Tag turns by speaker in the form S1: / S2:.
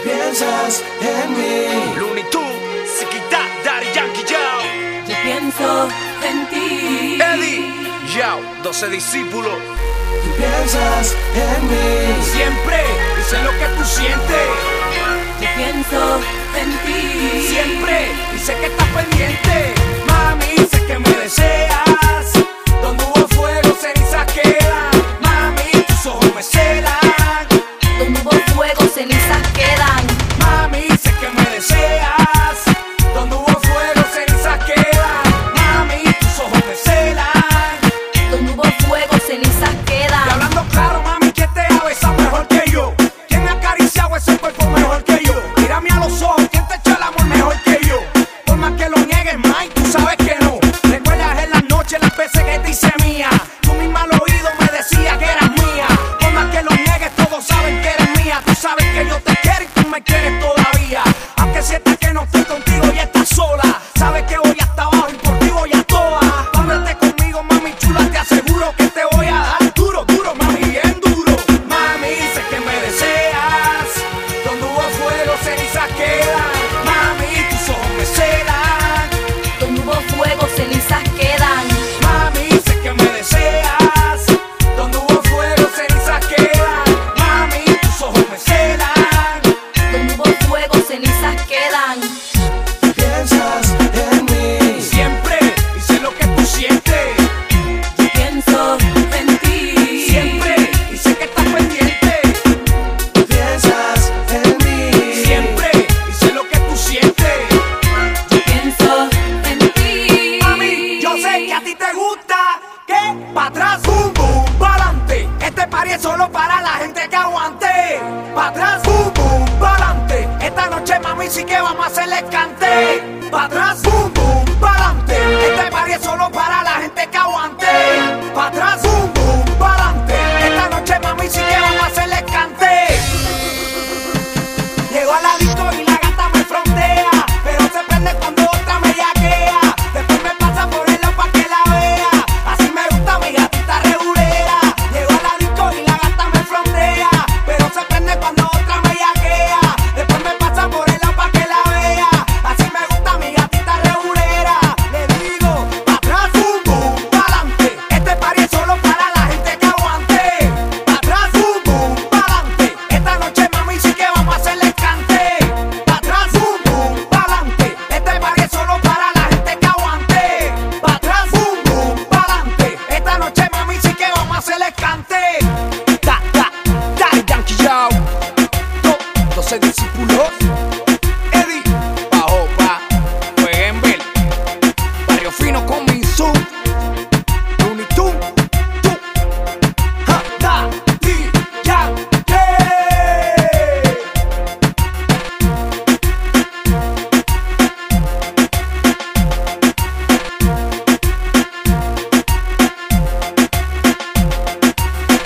S1: piensas en mí.
S2: Looney Tunes, Siquita, Daddy Yankee, yo.
S3: Yo pienso en ti.
S2: Eddie, yo, 12 discípulos.
S1: Tú piensas en mí.
S2: Siempre, y sé lo que tú sientes.
S3: Yo pienso en ti.
S2: Siempre, y sé que estás pendiente. Mami, sé que me deseas. Donde hubo fuego, cenizas quedan. Mami, tus ojos me celan.
S3: Donde hubo fuego, cenizas quedan.
S2: Mami, sé que me deseas. Donde hubo fuego, cenizas quedan. Mami, tus ojos me celan.
S3: Donde hubo fuego, cenizas
S2: Y
S3: quedan.
S2: hablando claro, mami, ¿quién te ha besado mejor que yo? ¿Quién me ha acariciado ese cuerpo mejor que yo? Mírame a los ojos, ¿quién te echa el amor mejor que yo? Por más que lo niegues, Mike, tú sabes que no. Recuerdas en las noches las veces que te hice mía. Tú misma al oído me decías que eras mía. Por más que lo niegues, todos saben que eres mía. Tú sabes que yo te quiero y tú me quieres todavía. Aunque sientas que no estoy contigo y estás sola. Sabes que voy hasta abajo y por ti voy a toa. Cuando estés conmigo, mami chula, te aseguro que te voy a dar duro, duro, mami, bien duro. Mami, sé que me deseas. Donde hubo fuego, cenizas quedan. Mami, tus ojos me celan.
S3: Donde hubo fuego, cenizas quedan.
S2: Mami, sé que me deseas. Donde hubo fuego, cenizas quedan. Mami, tus ojos me celan.
S3: Donde hubo fuego, cenizas quedan.
S1: Piensas en mí.
S2: Siempre, y sé lo que tú sientes.
S3: Yo pienso en ti.
S2: Siempre, y sé que estás pendiente.
S1: Tú piensas en mí.
S2: Siempre, y sé lo que tú sientes.
S3: Yo pienso en ti.
S2: Mami, yo sé que a ti te gusta que pa' atrás, boom, boom, pa'lante. Este party es solo para la gente que aguante. Pa' atrás, boom, boom, pa'lante. Esta noche, mami, sí que vamos a hacerle cante. Pa' atrás, boom, boom, pa'lante. Este party es solo para la gente que aguante. Pa' atrás, boom, boom, pa'lante. Esta noche, mami, sí que vamos a hacerle cante. Llego a la disco y la gata me frontea, pero se prende cuando otra me yaquea. Después me pasa por el lado pa' que la vea. Así me gusta mi gatita regulera. Llego a la disco y la gata me frontea, pero se prende cuando otra me yaquea. Después me pasa por el lado pa' que la vea. Así me gusta mi gatita regulera. Le digo, pa' atrás, boom, boom, pa'lante. Este party es solo para la gente que aguante. Pa' atrás, boom, boom, pa'lante. Esta noche, mami, sí que vamos a hacerle cante. Pa' atrás, boom, boom, pa'lante. Este party es solo para la gente que aguante. Pa' atrás, boom, boom, pa'lante. Esta noche, mami, sí que vamos a hacerle cante. Daddy Yankee, yo. 12 discípulos. Eddie, Bajopa, Jueguenbel, Barrio Fino con Minsu.